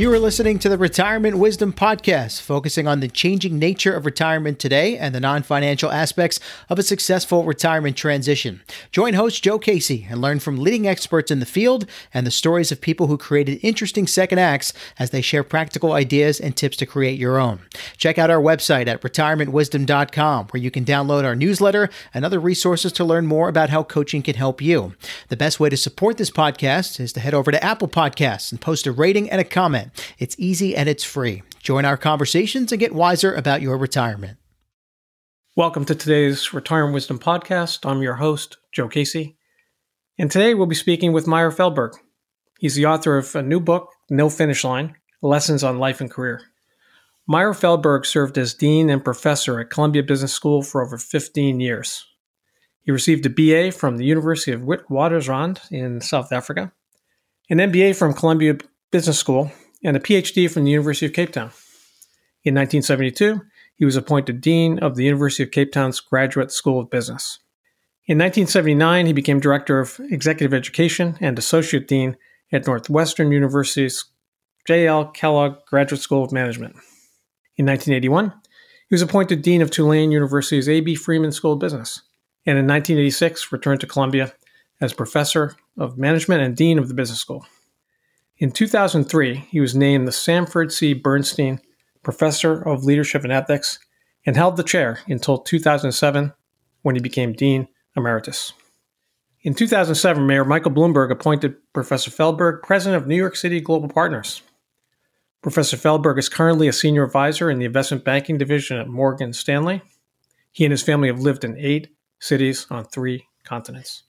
You are listening to the Retirement Wisdom Podcast, focusing on the changing nature of retirement today and the non-financial aspects of a successful retirement transition. Join host Joe Casey and learn from leading experts in the field and the stories of people who created interesting second acts as they share practical ideas and tips to create your own. Check out our website at retirementwisdom.com, where you can download our newsletter and other resources to learn more about how coaching can help you. The best way to support this podcast is to head over to Apple Podcasts and post a rating and a comment. It's easy and it's free. Join our conversations and get wiser about your retirement. Welcome to today's Retirement Wisdom Podcast. I'm your host, Joe Casey. And today we'll be speaking with Meyer Feldberg. He's the author of a new book, No Finish Line, Lessons on Life and Career. Meyer Feldberg served as dean and professor at Columbia Business School for over 15 years. He received a BA from the University of Witwatersrand in South Africa, an MBA from Columbia Business School, and a PhD from the University of Cape Town. In 1972, he was appointed Dean of the University of Cape Town's Graduate School of Business. In 1979, he became Director of Executive Education and Associate Dean at Northwestern University's J.L. Kellogg Graduate School of Management. In 1981, he was appointed Dean of Tulane University's A.B. Freeman School of Business, and in 1986 returned to Columbia as Professor of Management and Dean of the Business School. In 2003, he was named the Sanford C. Bernstein Professor of Leadership and Ethics and held the chair until 2007 when he became Dean Emeritus. In 2007, Mayor Michael Bloomberg appointed Professor Feldberg President of New York City Global Partners. Professor Feldberg is currently a senior advisor in the investment banking division at Morgan Stanley. He and his family have lived in 8 cities on 3 continents.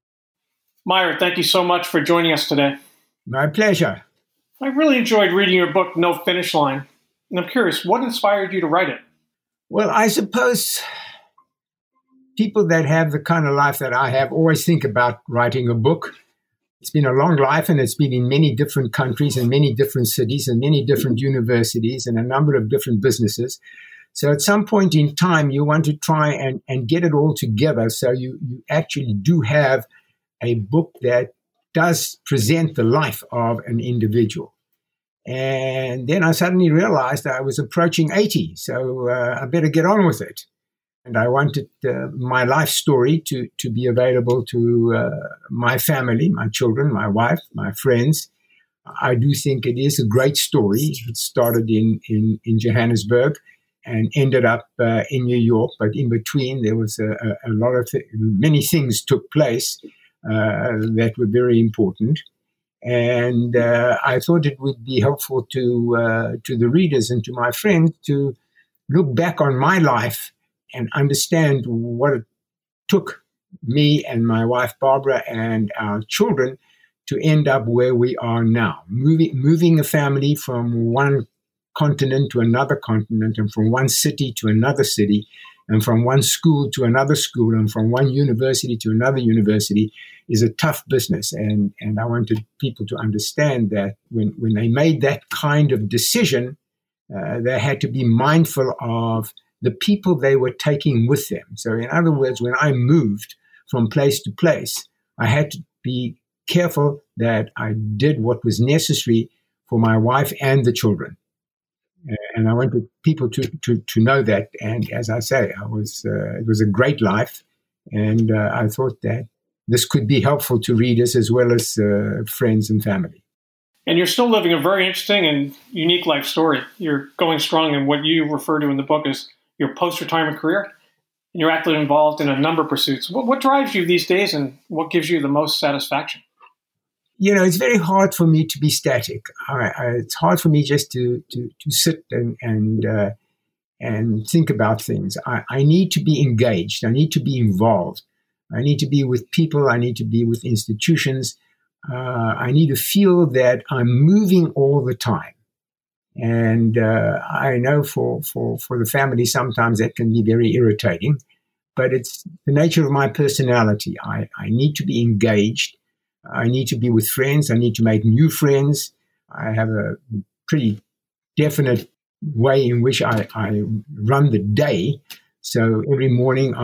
Meyer, thank you so much for joining us today. My pleasure. I really enjoyed reading your book, No Finish Line. And I'm curious, what inspired you to write it? Well, I suppose people that have the kind of life that I have always think about writing a book. It's been a long life, and it's been in many different countries and many different cities and many different universities and a number of different businesses. So at some point in time, you want to try and get it all together so you actually do have a book that does present the life of an individual. And then I suddenly realized I was approaching 80, so I better get on with it. And I wanted my life story to be available to my family, my children, my wife, my friends. I do think it is a great story. It started in Johannesburg and ended up in New York, but in between there was a lot of many things took place that were very important. And I thought it would be helpful to the readers and to my friends to look back on my life and understand what it took me and my wife Barbara and our children to end up where we are now, moving a family from one continent to another continent, and from one city to another city, and from one school to another school, and from one university to another university is a tough business. And I wanted people to understand that when they made that kind of decision, they had to be mindful of the people they were taking with them. So in other words, when I moved from place to place, I had to be careful that I did what was necessary for my wife and the children. And I wanted people to know that. And as I say, it was a great life. And I thought that this could be helpful to readers as well as friends and family. And you're still living a very interesting and unique life story. You're going strong in what you refer to in the book as your post-retirement career. And you're actively involved in a number of pursuits. What drives you these days, and what gives you the most satisfaction? You know, it's very hard for me to be static. It's hard for me just to sit and think about things. I need to be engaged. I need to be involved. I need to be with people. I need to be with institutions. I need to feel that I'm moving all the time. And I know for the family, sometimes that can be very irritating, but it's the nature of my personality. I need to be engaged. I need to be with friends. I need to make new friends. I have a pretty definite way in which I run the day. So every morning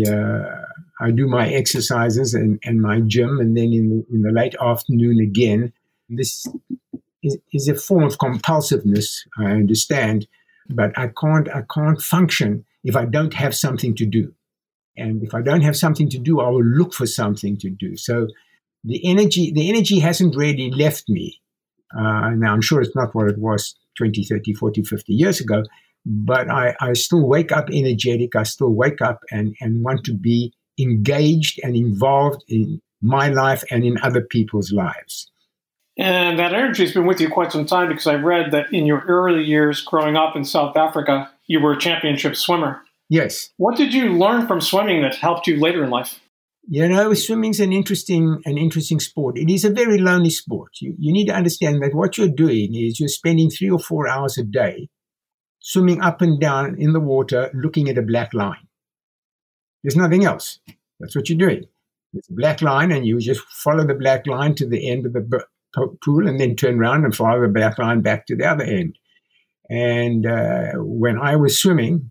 I do my exercises and my gym, and then in the late afternoon again. This is a form of compulsiveness, I understand, but I can't function if I don't have something to do. And if I don't have something to do, I will look for something to do. So the energy hasn't really left me. Now, I'm sure it's not what it was 20, 30, 40, 50 years ago, but I still wake up energetic. I still wake up and want to be engaged and involved in my life and in other people's lives. And that energy has been with you quite some time, because I read that in your early years growing up in South Africa, you were a championship swimmer. Yes. What did you learn from swimming that helped you later in life? Swimming's an interesting sport. It is a very lonely sport. You need to understand that what you're doing is you're spending 3 or 4 hours a day swimming up and down in the water, looking at a black line. There's nothing else. That's what you're doing. It's a black line, and you just follow the black line to the end of the pool, and then turn around and follow the black line back to the other end. And when I was swimming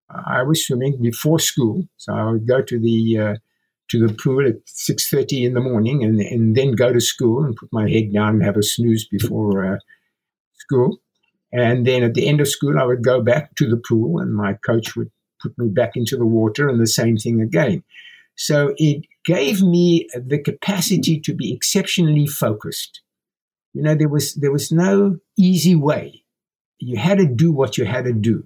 before school. So I would go to the pool at 6:30 in the morning, and then go to school and put my head down and have a snooze before school. And then at the end of school, I would go back to the pool, and my coach would put me back into the water, and the same thing again. So it gave me the capacity to be exceptionally focused. There was no easy way. You had to do what you had to do.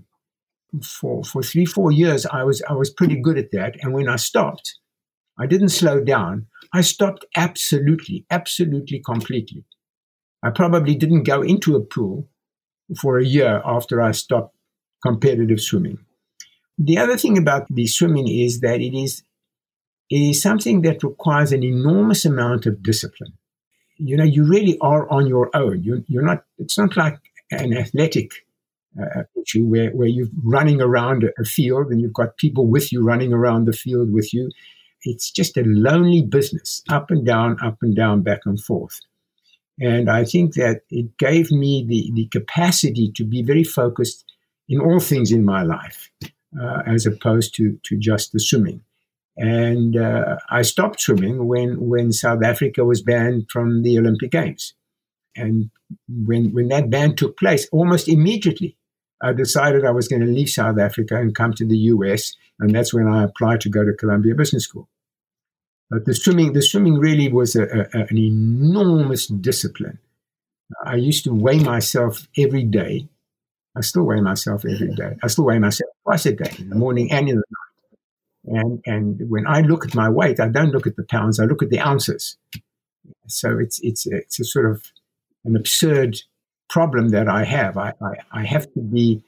For 3-4 years, I was pretty good at that. And when I stopped, I didn't slow down. I stopped absolutely, completely. I probably didn't go into a pool for a year after I stopped competitive swimming. The other thing about the swimming is that it is something that requires an enormous amount of discipline. You really are on your own. You're not. It's not like an athletic issue where you're running around a field and you've got people with you running around the field with you. It's just a lonely business, up and down, back and forth. And I think that it gave me the capacity to be very focused in all things in my life, as opposed to just the swimming. And I stopped swimming when South Africa was banned from the Olympic Games. And when that ban took place, almost immediately, I decided I was going to leave South Africa and come to the US. And that's when I applied to go to Columbia Business School. But the swimming really was an enormous discipline. I used to weigh myself every day. I still weigh myself every day. I still weigh myself twice a day, in the morning and in the night. And when I look at my weight, I don't look at the pounds, I look at the ounces. So it's a sort of an absurd problem that I have. I have to be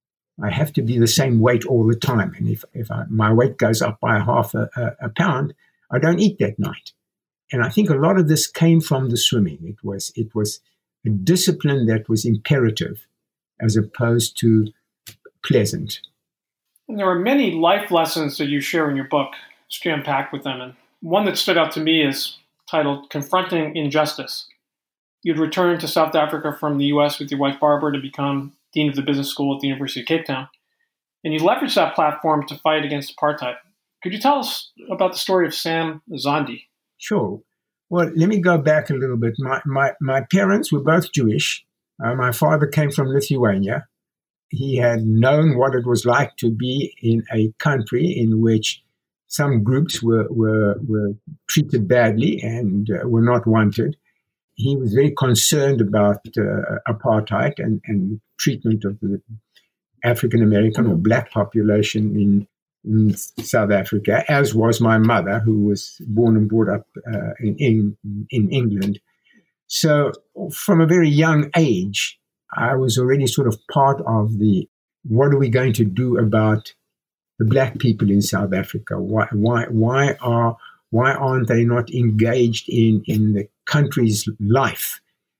the same weight all the time. And if my weight goes up by half a pound, I don't eat that night. And I think a lot of this came from the swimming. It was a discipline that was imperative as opposed to pleasant. And there are many life lessons that you share in your book. It's jam-packed with them. And one that stood out to me is titled Confronting Injustice. You'd returned to South Africa from the U.S. with your wife, Barbara, to become Dean of the Business School at the University of Cape Town. And you leveraged that platform to fight against apartheid. Could you tell us about the story of Sam Zandi? Sure. Well, let me go back a little bit. My parents were both Jewish. My father came from Lithuania. He had known what it was like to be in a country in which some groups were treated badly and were not wanted. He was very concerned about apartheid and treatment of the African American or black population in South Africa, as was my mother, who was born and brought up in England. So from a very young age, I was already sort of part of the, what are we going to do about the black people in South Africa? Why aren't they not engaged in the country's life?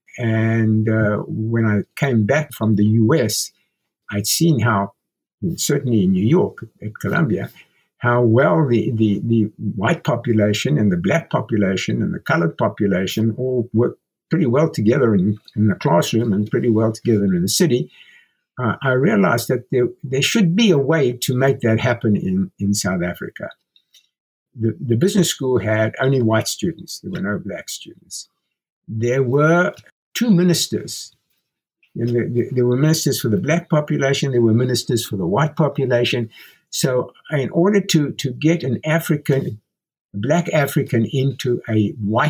And when I came back from the US, I'd seen how, certainly in New York at Columbia, how well the white population and the black population and the colored population all work pretty well together in the classroom and pretty well together in the city. I realized that there should be a way to make that happen in South Africa. The business school had only white students. There were no black students. There were two ministers There were ministers for the black population. There were ministers for the white population. So in order to get an black African into a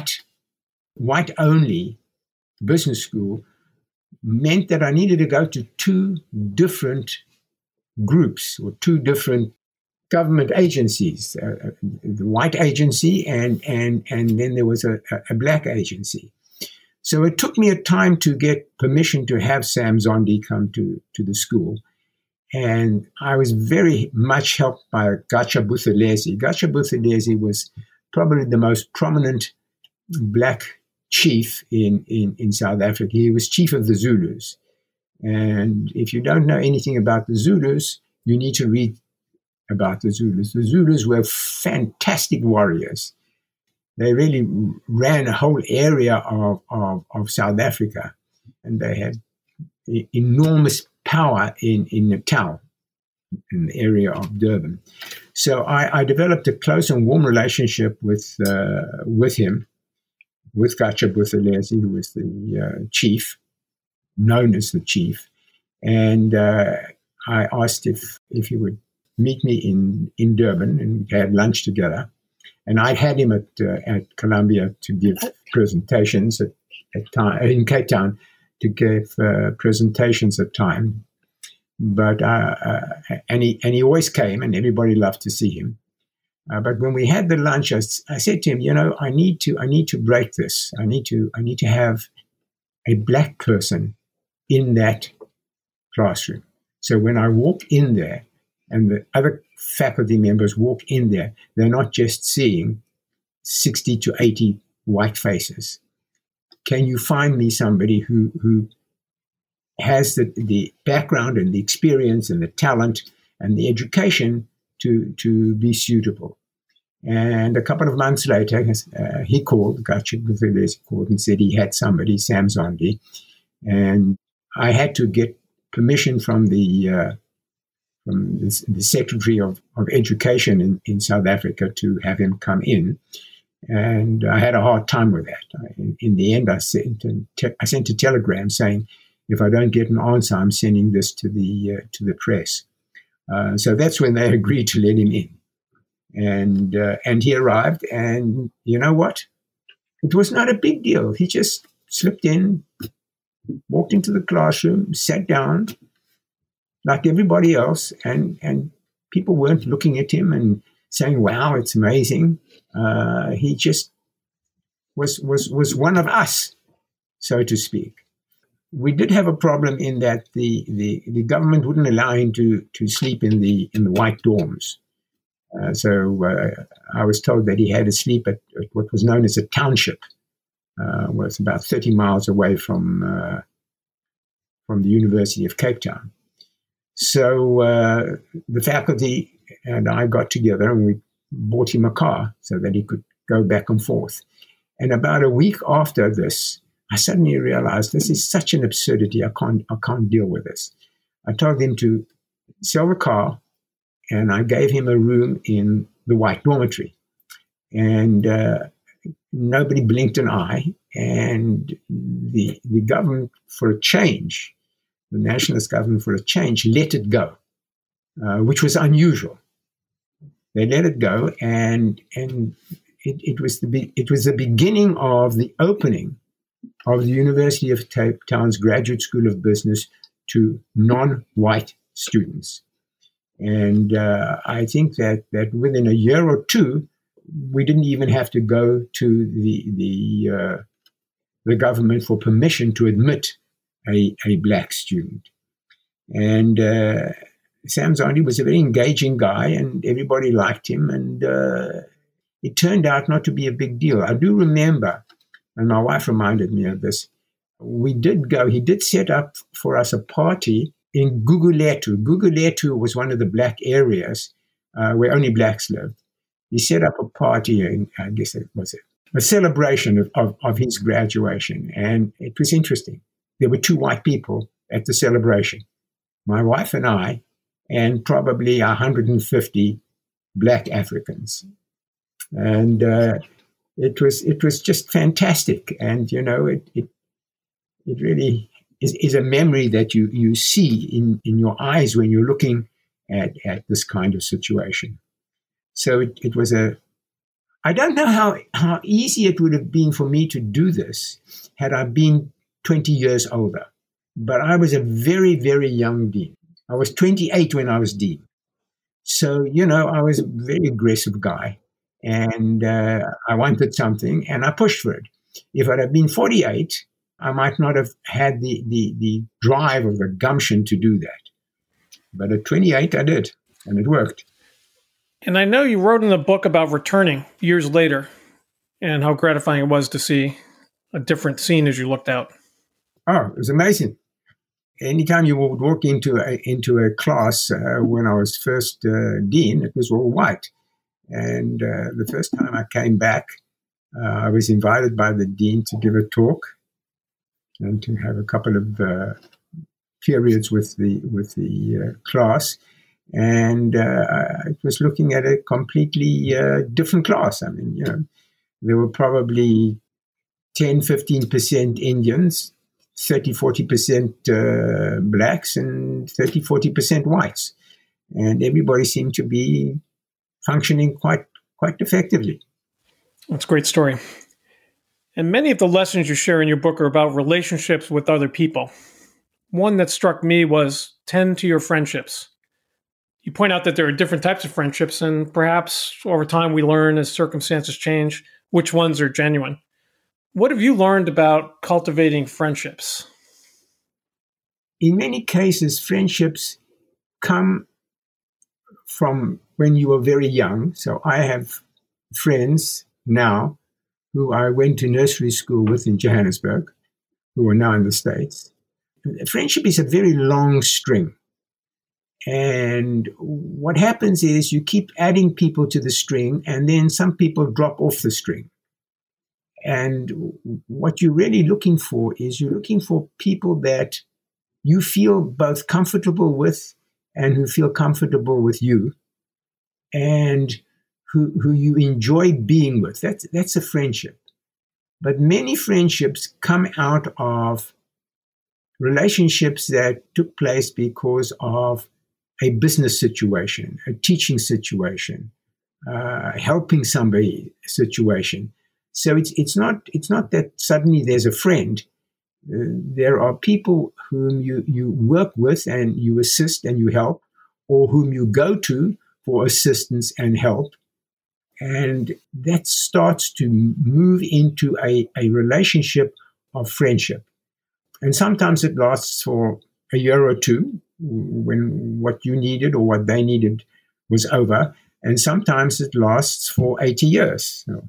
white-only business school meant that I needed to go to two different groups or two different government agencies, the white agency and then there was a black agency. So it took me a time to get permission to have Sam Zondi come to the school. And I was very much helped by Gatsha Buthelezi. Gatsha Buthelezi was probably the most prominent black chief in South Africa. He was chief of the Zulus. And if you don't know anything about the Zulus, you need to read about the Zulus. The Zulus were fantastic warriors. They really ran a whole area of South Africa, and they had enormous power in Natal, in the area of Durban. So I developed a close and warm relationship with him, with Gatsha Buthelezi, who was the chief, known as the chief. And I asked if he would meet me in Durban, and we had lunch together. And I had him at Columbia to give presentations in Cape Town, to give presentations at time. But and he always came, and everybody loved to see him. But when we had the lunch, I said to him, I need to break this. I need to have a black person in that classroom. So when I walk in there, and the other faculty members walk in there, they're not just seeing 60 to 80 white faces. Can you find me somebody who has the background and the experience and the talent and the education to be suitable? And a couple of months later, he called, Gatsha Buthelezi called and said he had somebody, Sam Zondi. And I had to get permission from the Secretary of Education in South Africa to have him come in. And I had a hard time with that. In the end, I sent a telegram saying, if I don't get an answer, I'm sending this to the press. So that's when they agreed to let him in. And he arrived, and you know what? It was not a big deal. He just slipped in, walked into the classroom, sat down, like everybody else, and people weren't looking at him and saying, wow, it's amazing. He just was one of us, so to speak. We did have a problem in that the government wouldn't allow him to sleep in the white dorms. So I was told that he had to sleep at what was known as a township. Was about 30 miles away from the University of Cape Town. So the faculty and I got together and we bought him a car so that he could go back and forth. And about a week after this, I suddenly realized this is such an absurdity. I can't deal with this. I told him to sell the car, and I gave him a room in the white dormitory. And nobody blinked an eye. And the government for a change, the nationalist government for a change, let it go, which was unusual. They let it go, and it was the beginning of the opening of the University of Cape Town's Graduate School of Business to non-white students. And I think that within a year or two, we didn't even have to go to the government for permission to admit a black student. And Sam Zondi was a very engaging guy, and everybody liked him. And it turned out not to be a big deal. I do remember, and my wife reminded me of this, he did set up for us a party in Gugulethu. Gugulethu was one of the black areas where only blacks lived. He set up a party, and I guess it was a celebration of his graduation. And it was interesting. There were 2 white people at the celebration, my wife and I, and probably 150 black Africans. And it was just fantastic. And, it really is a memory that you see in your eyes when you're looking at this kind of situation. So it was I don't know how easy it would have been for me to do this had I been 20 years older. But I was a very, very young dean. I was 28 when I was dean. So, I was a very aggressive guy, and I wanted something, and I pushed for it. If I'd have been 48, I might not have had the drive or the gumption to do that. But at 28, I did, and it worked. And I know you wrote in the book about returning years later and how gratifying it was to see a different scene as you looked out. Oh, it was amazing. Anytime you would walk into a class when I was first dean, it was all white. And the first time I came back, I was invited by the dean to give a talk and to have a couple of periods with the class. And I was looking at a completely different class. I mean, there were probably 10, 15% Indians, 30, 40% blacks, and 30, 40% whites. And everybody seemed to be functioning quite effectively. That's a great story. And many of the lessons you share in your book are about relationships with other people. One that struck me was tend to your friendships. You point out that there are different types of friendships, and perhaps over time we learn as circumstances change which ones are genuine. What have you learned about cultivating friendships? In many cases, friendships come from when you were very young. So I have friends now who I went to nursery school with in Johannesburg, who are now in the States. Friendship is a very long string. And what happens is you keep adding people to the string, and then some people drop off the string. And what you're really looking for is you're looking for people that you feel both comfortable with and who feel comfortable with you, and who you enjoy being with. That's a friendship. But many friendships come out of relationships that took place because of a business situation, a teaching situation, helping somebody situation. So it's not that suddenly there's a friend. There are people whom you work with and you assist and you help, or whom you go to for assistance and help. And that starts to move into a relationship of friendship. And sometimes it lasts for a year or two when what you needed or what they needed was over. And sometimes it lasts for 80 years. So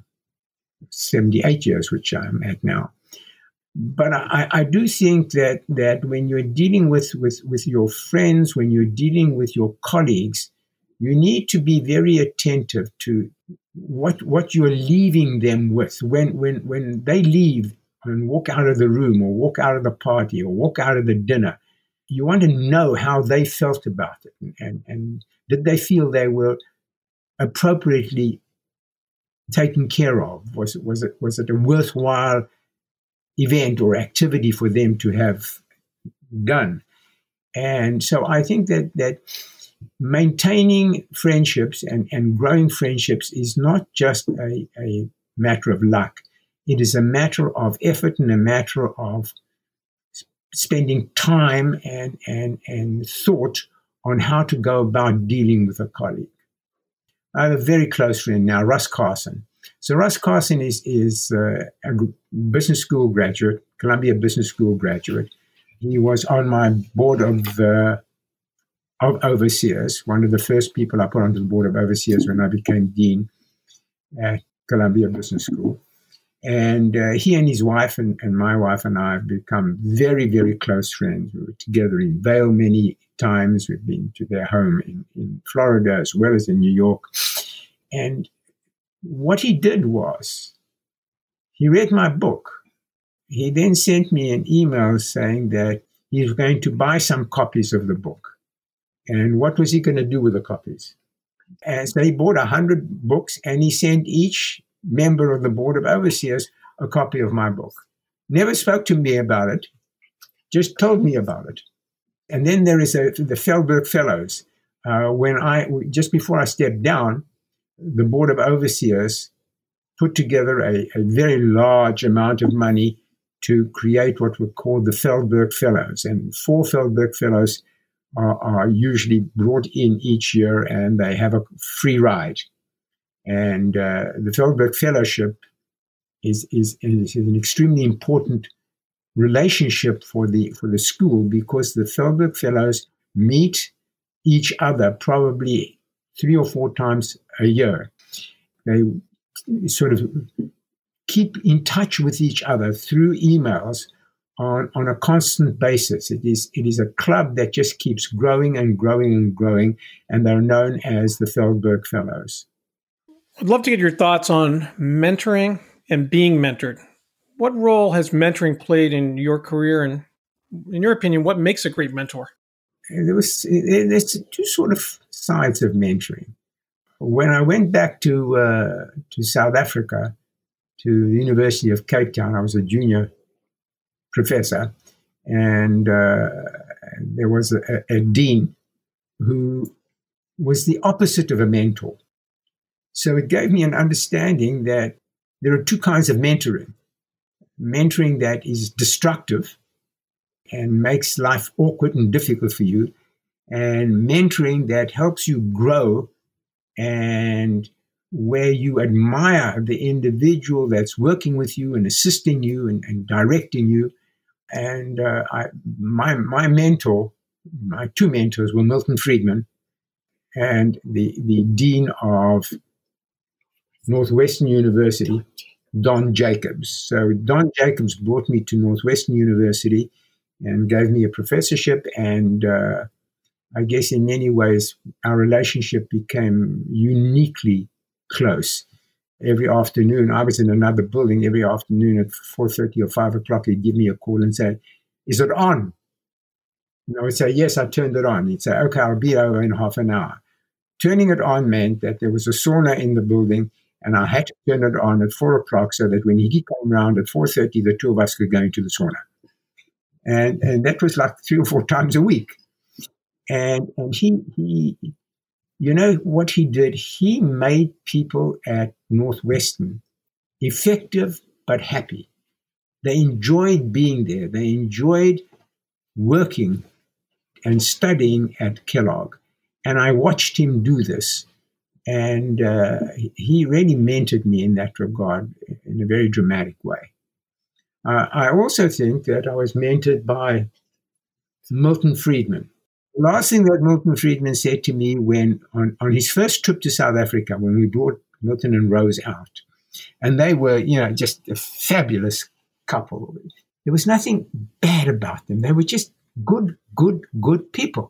78 years, which I'm at now. But I do think that when you're dealing with your friends, when you're dealing with your colleagues, you need to be very attentive to what you're leaving them with. When they leave and walk out of the room or walk out of the party or walk out of the dinner, you want to know how they felt about it. And did they feel they were appropriately taken care of? Was it a worthwhile event or activity for them to have done? And so I think that maintaining friendships and growing friendships is not just a matter of luck. It is a matter of effort and a matter of spending time and thought on how to go about dealing with a colleague. I have a very close friend now, Russ Carson. So Russ Carson is a business school graduate, Columbia Business School graduate. He was on my board of overseers, one of the first people I put onto the board of overseers when I became dean at Columbia Business School. And he and his wife and my wife and I have become very, very close friends. We were together in Vail many times. We've been to their home in Florida as well as in New York. And what he did was he read my book. He then sent me an email saying that he was going to buy some copies of the book. And what was he going to do with the copies? And so he bought 100 books, and he sent each member of the board of overseers a copy of my book. Never spoke to me about it. just told me about it. And then there is the Feldberg Fellows. Just before I stepped down, the Board of Overseers put together a very large amount of money to create what were called the Feldberg Fellows. And 4 Feldberg Fellows are usually brought in each year, and they have a free ride. And the Feldberg Fellowship is an extremely important relationship for the school, because the Feldberg Fellows meet each other probably 3 or 4 times a year. They sort of keep in touch with each other through emails on a constant basis. It is a club that just keeps growing and growing and growing, and they're known as the Feldberg Fellows. I'd love to get your thoughts on mentoring and being mentored. What role has mentoring played in your career, and in your opinion, what makes a great mentor? There's 2 sort of sides of mentoring. When I went back to South Africa, to the University of Cape Town, I was a junior professor, and there was a dean who was the opposite of a mentor. So it gave me an understanding that there are 2 kinds of mentoring. Mentoring that is destructive and makes life awkward and difficult for you, and mentoring that helps you grow and where you admire the individual that's working with you and assisting you and directing you. And my mentor, my 2 mentors were Milton Friedman and the dean of Northwestern University, Don Jacobs. So Don Jacobs brought me to Northwestern University and gave me a professorship, and I guess in many ways our relationship became uniquely close. Every afternoon, I was in another building. Every afternoon at 4:30 or 5 o'clock, he'd give me a call and say, "Is it on?" And I would say, "Yes, I turned it on." He'd say, "Okay, I'll be over in half an hour." Turning it on meant that there was a sauna in the building, and I had to turn it on at 4 o'clock so that when he came around at 4:30, the 2 of us could go into the sauna. And that was like 3 or 4 times a week. And he you know what he did? He made people at Northwestern effective but happy. They enjoyed being there. They enjoyed working and studying at Kellogg. And I watched him do this. And he really mentored me in that regard in a very dramatic way. I also think that I was mentored by Milton Friedman. The last thing that Milton Friedman said to me when on his first trip to South Africa, when we brought Milton and Rose out, and they were, just a fabulous couple. There was nothing bad about them. They were just good people.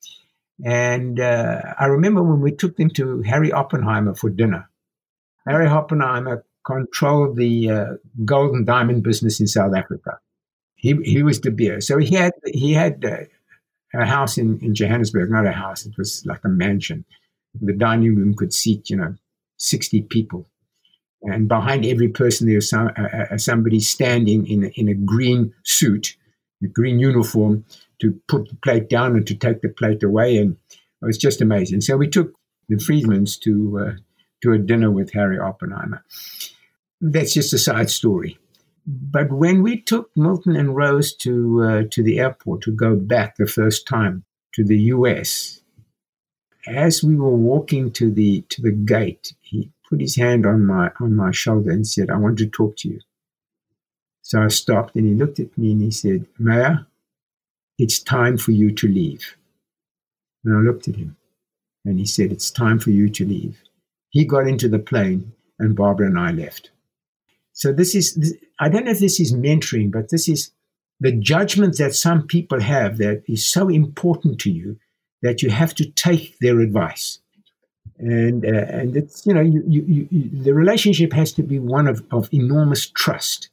And I remember when we took them to Harry Oppenheimer for dinner. Harry Oppenheimer controlled the gold and diamond business in South Africa. He was De Beer. So he had a house in Johannesburg, not a house. It was like a mansion. The dining room could seat, 60 people. And behind every person, there was somebody standing in a green suit, a green uniform, to put the plate down and to take the plate away. And it was just amazing. So we took the Friedmans to a dinner with Harry Oppenheimer. That's just a side story. But when we took Milton and Rose to the airport to go back the first time to the US, as we were walking to the gate, he put his hand on my shoulder and said, "I want to talk to you." So I stopped, and he looked at me and he said, "Meyer, it's time for you to leave." And I looked at him, and he said, "It's time for you to leave." He got into the plane, and Barbara and I left. So I don't know if this is mentoring, but this is the judgment that some people have that is so important to you that you have to take their advice. And it's, the relationship has to be one of enormous trust.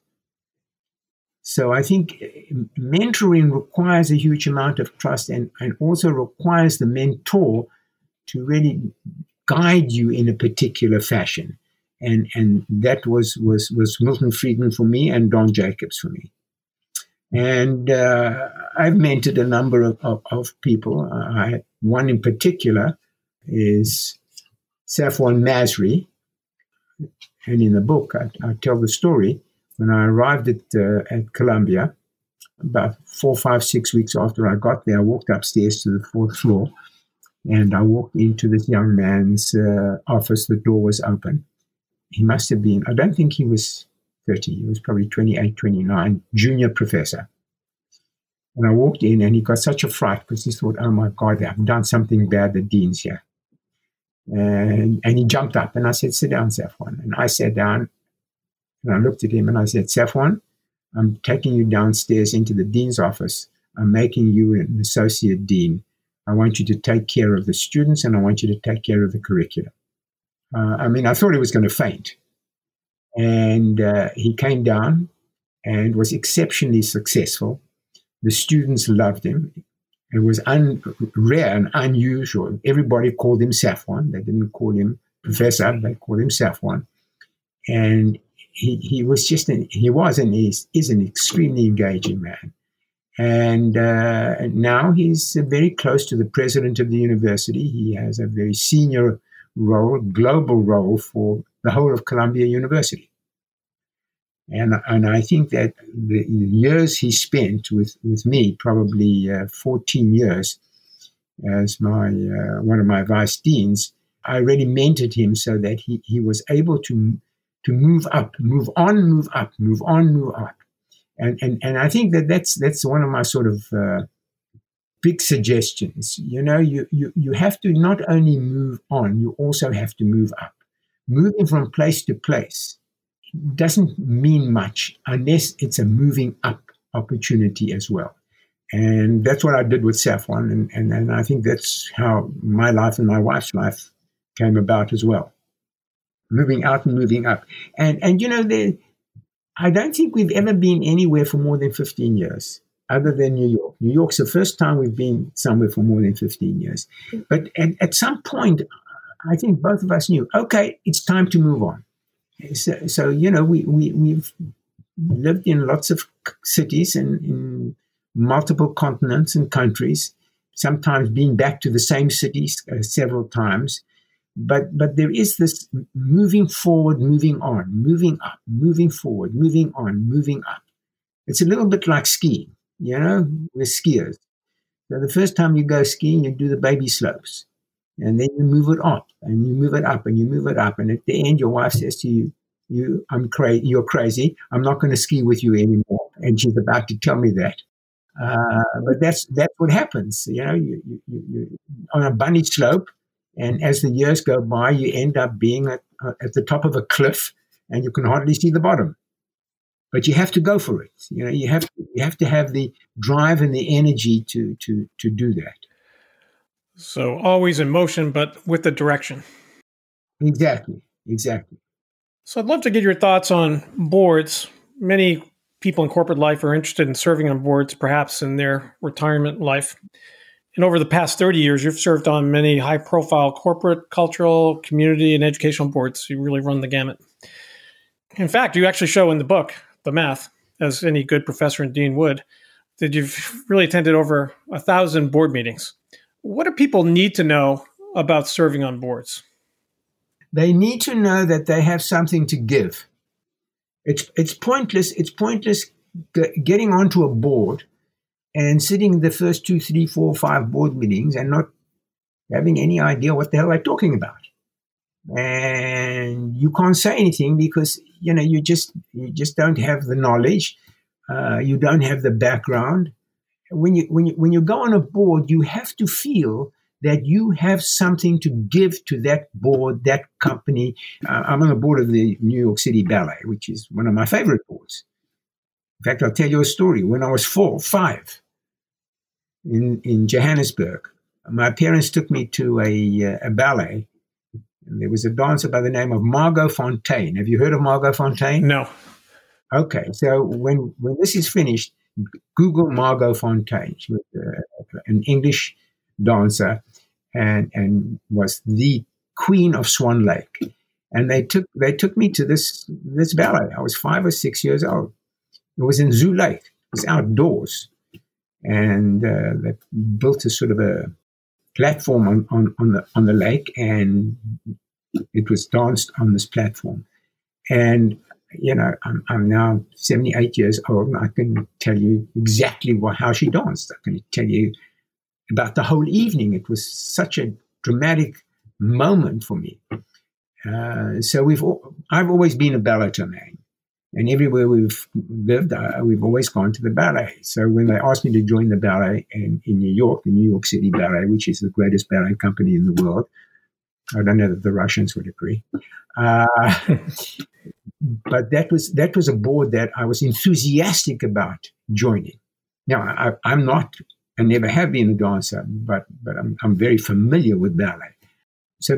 So I think mentoring requires a huge amount of trust and also requires the mentor to really guide you in a particular fashion. And that was Milton Friedman for me and Don Jacobs for me. And I've mentored a number of people. One in particular is Safwan Masri. And in the book, I tell the story. When I arrived at Columbia, about 4, 5, 6 weeks after I got there, I walked upstairs to the 4th floor, and I walked into this young man's office. The door was open. He must have been, I don't think he was 30. He was probably 28, 29, junior professor. And I walked in, and he got such a fright because he thought, oh my God, I've done something bad. The dean's here. And he jumped up, and I said, sit down, Safwan. And I sat down, and I looked at him, and I said, Safwan, I'm taking you downstairs into the dean's office. I'm making you an associate dean. I want you to take care of the students, and I want you to take care of the curriculum. I thought he was going to faint. And he came down and was exceptionally successful. The students loved him. It was rare and unusual. Everybody called him Safwan. They didn't call him professor. They called him Safwan. And he was just is an extremely engaging man. And now he's very close to the president of the university. He has a very senior role, global role for the whole of Columbia University. And I think that the years he spent with me, probably 14 years as one of my vice deans, I really mentored him so that he was able to move up, move on, move up, move on, move up. And I think that's one of my sort of big suggestions. You have to not only move on, you also have to move up. Moving from place to place doesn't mean much unless it's a moving up opportunity as well. And that's what I did with Safwan. And I think that's how my life and my wife's life came about as well. Moving out and moving up. And I don't think we've ever been anywhere for more than 15 years, other than New York. New York's the first time we've been somewhere for more than 15 years. But at some point, I think both of us knew, okay, it's time to move on. So we've lived in lots of cities and in multiple continents and countries, sometimes been back to the same cities several times. But there is this moving forward, moving on, moving up, moving forward, moving on, moving up. It's a little bit like skiing, we're skiers. So the first time you go skiing, you do the baby slopes. And then you move it up, and you move it up, and you move it up. And at the end, your wife says to you, you're crazy. I'm not going to ski with you anymore. And she's about to tell me that. But that's what happens. You're on a bunny slope. And as the years go by, you end up being at the top of a cliff, and you can hardly see the bottom. But you have to go for it. You have to have the drive and the energy to do that. So always in motion, but with the direction. Exactly. So I'd love to get your thoughts on boards. Many people in corporate life are interested in serving on boards, perhaps in their retirement life. And over the past 30 years, you've served on many high-profile corporate, cultural, community, and educational boards. You really run the gamut. In fact, you actually show in the book, The Math, as any good professor and dean would, that you've really attended over 1,000 board meetings. What do people need to know about serving on boards? They need to know that they have something to give. It's pointless. It's pointless getting onto a board and sitting the first 2, 3, 4, 5 board meetings and not having any idea what the hell they're talking about. And you can't say anything because you just don't have the knowledge. You don't have the background. When you go on a board, you have to feel that you have something to give to that board, that company. I'm on the board of the New York City Ballet, which is one of my favorite boards. In fact, I'll tell you a story. When I was 5 in Johannesburg, my parents took me to a ballet. And there was a dancer by the name of Margot Fonteyn. Have you heard of Margot Fonteyn? No. Okay, so when this is finished, Google Margot Fonteyn. She was an English dancer and was the queen of Swan Lake. And they took me to this ballet. I was 5 or 6 years old. It was in Zoo Lake. was outdoors, and they built a sort of a platform on the lake, and it was danced on this platform. And I'm now 78 years old, and I can tell you exactly how she danced. I can tell you about the whole evening. It was such a dramatic moment for me. So I've always been a balleter man, and everywhere we've lived, we've always gone to the ballet. So when they asked me to join the ballet in New York, the New York City Ballet, which is the greatest ballet company in the world, I don't know that the Russians would agree. But that was a board that I was enthusiastic about joining. Now, I'm not, I never have been a dancer, but I'm very familiar with ballet. So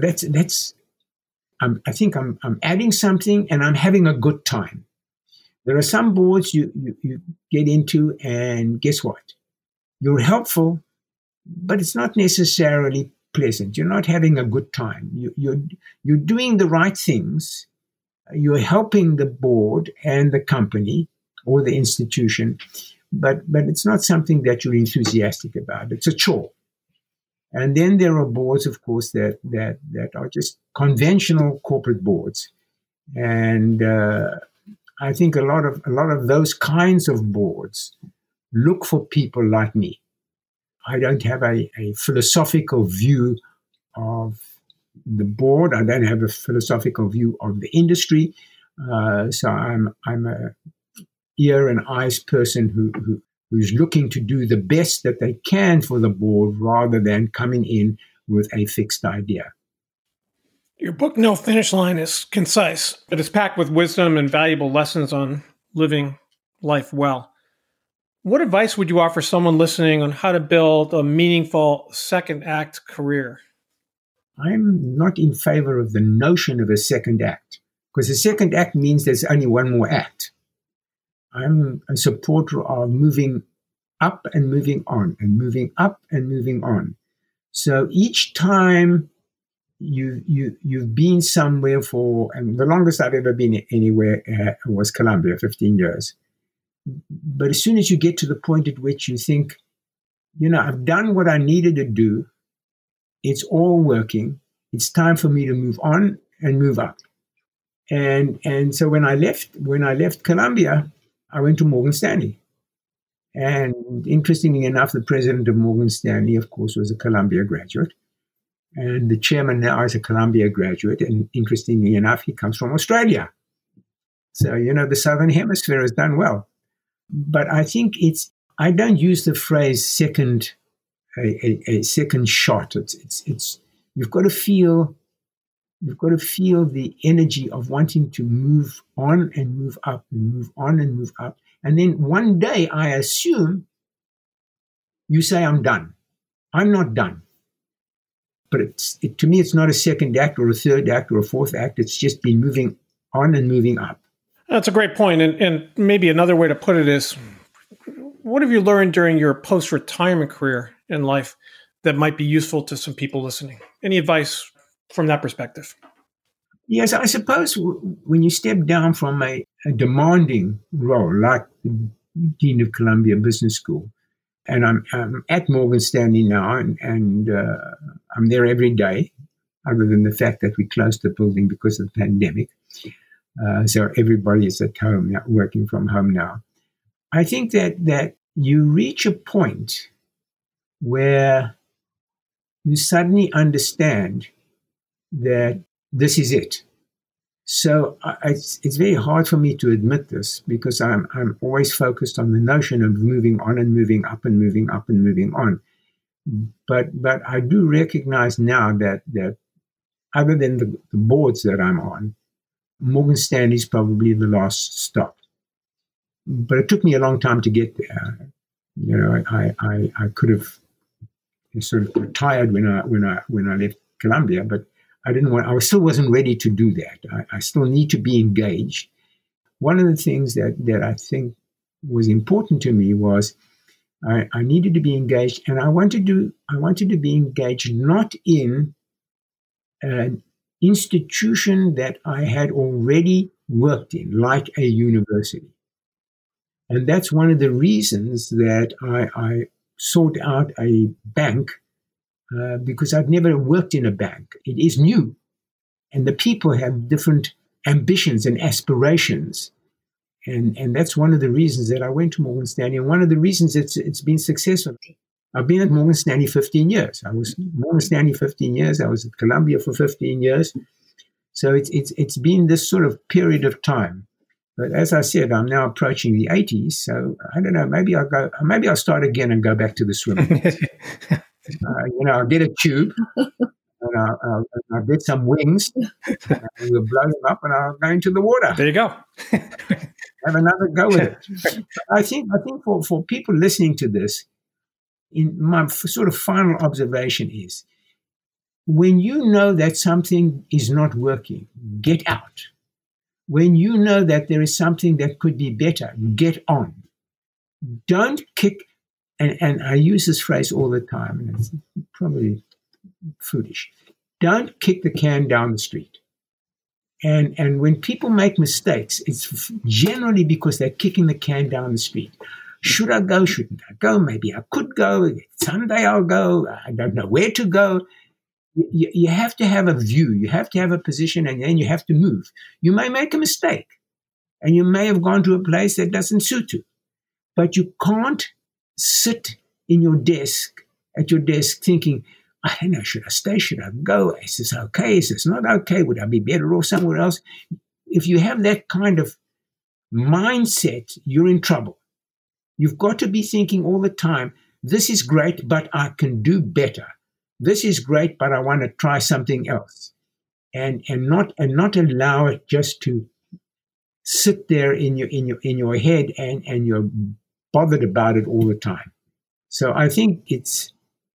I think I'm adding something, and I'm having a good time. There are some boards you get into, and guess what? You're helpful, but it's not necessarily pleasant. You're not having a good time. You're doing the right things. You're helping the board and the company or the institution, but it's not something that you're enthusiastic about. It's a chore. And then there are boards, of course, that are just conventional corporate boards, and I think a lot of those kinds of boards look for people like me. I don't have a philosophical view of the board. I don't have a philosophical view of the industry. So I'm a ear and eyes person who's looking to do the best that they can for the board rather than coming in with a fixed idea. Your book, No Finish Line, is concise, but it's packed with wisdom and valuable lessons on living life well. What advice would you offer someone listening on how to build a meaningful second act career? I'm not in favor of the notion of a second act, because a second act means there's only one more act. I'm a supporter of moving up and moving on, and moving up and moving on. So each time you've been somewhere and the longest I've ever been anywhere was Colombia, 15 years. But as soon as you get to the point at which you think, I've done what I needed to do, it's all working, it's time for me to move on and move up. And so when I left Colombia, I went to Morgan Stanley. And interestingly enough, the president of Morgan Stanley, of course, was a Columbia graduate. And the chairman now is a Columbia graduate. And interestingly enough, he comes from Australia. So, the Southern Hemisphere has done well. But I think I don't use the phrase a second shot. It's you've got to feel the energy of wanting to move on and move up and move on and move up. And then one day, I assume you say, I'm done. I'm not done. But to me, it's not a second act or a third act or a fourth act. It's just been moving on and moving up. That's a great point. And maybe another way to put it is, what have you learned during your post-retirement career in life that might be useful to some people listening? Any advice from that perspective? Yes, I suppose when you step down from a demanding role like the Dean of Columbia Business School, and I'm at Morgan Stanley now, and I'm there every day, other than the fact that we closed the building because of the pandemic. So everybody is at home now, working from home now. I think that you reach a point where you suddenly understand that this is it. So it's very hard for me to admit this, because I'm always focused on the notion of moving on and moving up and moving up and moving on. But I do recognize now that other than the boards that I'm on, Morgan Stanley is probably the last stop. But it took me a long time to get there. I could have sort of retired when I left Columbia, but I still wasn't ready to do that. I still need to be engaged. One of the things that I think was important to me was I needed to be engaged, and I wanted to be engaged not in an institution that I had already worked in, like a university. And that's one of the reasons that I sought out a bank, because I've never worked in a bank. It is new. And the people have different ambitions and aspirations. And that's one of the reasons that I went to Morgan Stanley, and one of the reasons it's been successful. I've been at Morgan Stanley 15 years. I was at Morgan Stanley 15 years. I was at Columbia for 15 years. So it's been this sort of period of time. But as I said, I'm now approaching the 80s. So I don't know. Maybe I'll start again and go back to the swimming. I'll get a tube and I'll get some wings. And we'll blow them up and I'll go into the water. There you go. Have another go with it. I think for people listening to this, in my sort of final observation is, when you know that something is not working, get out. When you know that there is something that could be better, get on. Don't kick, and I use this phrase all the time, and it's probably foolish. Don't kick the can down the street. And when people make mistakes, it's generally because they're kicking the can down the street. Should I go? Shouldn't I go? Maybe I could go. Someday I'll go. I don't know where to go. You have to have a view. You have to have a position, and then you have to move. You may make a mistake, and you may have gone to a place that doesn't suit you. But you can't sit in your desk, at your desk, thinking, I don't know, should I stay? Should I go? Is this okay? Is this not okay? Would I be better off somewhere else? If you have that kind of mindset, you're in trouble. You've got to be thinking all the time, this is great, but I can do better. This is great, but I want to try something else. And not allow it just to sit there in your head and you're bothered about it all the time. So I think it's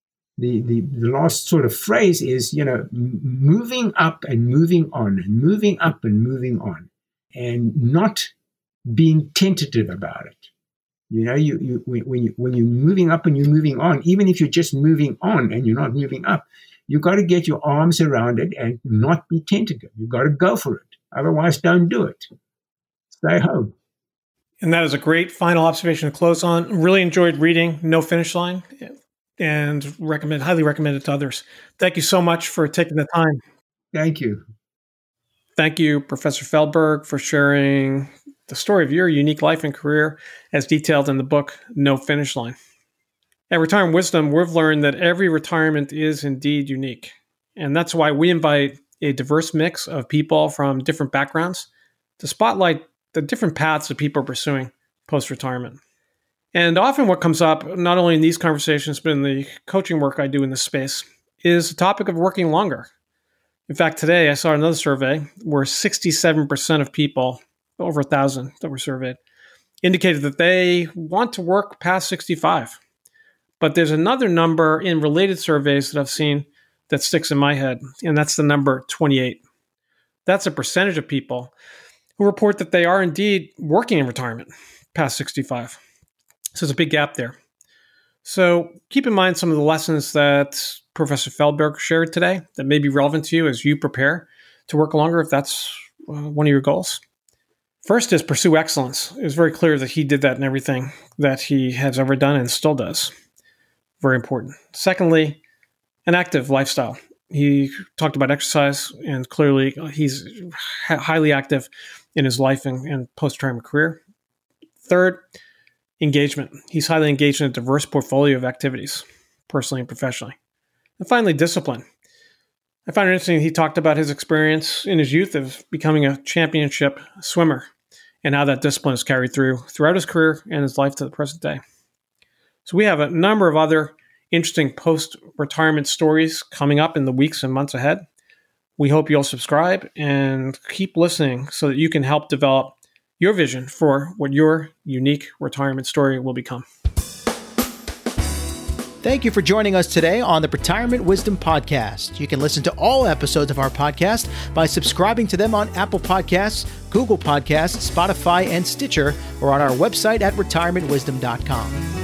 the last sort of phrase is, moving up and moving on, and moving up and moving on, and not being tentative about it. When you're moving up and you're moving on, even if you're just moving on and you're not moving up, you've got to get your arms around it and not be tentative. You've got to go for it. Otherwise, don't do it. Stay home. And that is a great final observation to close on. Really enjoyed reading No Finish Line, and highly recommend it to others. Thank you so much for taking the time. Thank you. Thank you, Professor Feldberg, for sharing the story of your unique life and career as detailed in the book, No Finish Line. At Retirement Wisdom, we've learned that every retirement is indeed unique. And that's why we invite a diverse mix of people from different backgrounds to spotlight the different paths that people are pursuing post-retirement. And often what comes up, not only in these conversations, but in the coaching work I do in this space, is the topic of working longer. In fact, today I saw another survey where 67% of people, over 1,000 that were surveyed, indicated that they want to work past 65. But there's another number in related surveys that I've seen that sticks in my head, and that's the number 28. That's a percentage of people who report that they are indeed working in retirement past 65. So there's a big gap there. So keep in mind some of the lessons that Professor Feldberg shared today that may be relevant to you as you prepare to work longer, if that's one of your goals. First is pursue excellence. It was very clear that he did that in everything that he has ever done and still does. Very important. Secondly, an active lifestyle. He talked about exercise, and clearly he's highly active in his life and post-retirement career. Third, engagement. He's highly engaged in a diverse portfolio of activities, personally and professionally. And finally, discipline. I find it interesting he talked about his experience in his youth of becoming a championship swimmer and how that discipline is carried throughout his career and his life to the present day. So we have a number of other interesting post-retirement stories coming up in the weeks and months ahead. We hope you'll subscribe and keep listening so that you can help develop your vision for what your unique retirement story will become. Thank you for joining us today on the Retirement Wisdom Podcast. You can listen to all episodes of our podcast by subscribing to them on Apple Podcasts, Google Podcasts, Spotify, and Stitcher, or on our website at retirementwisdom.com.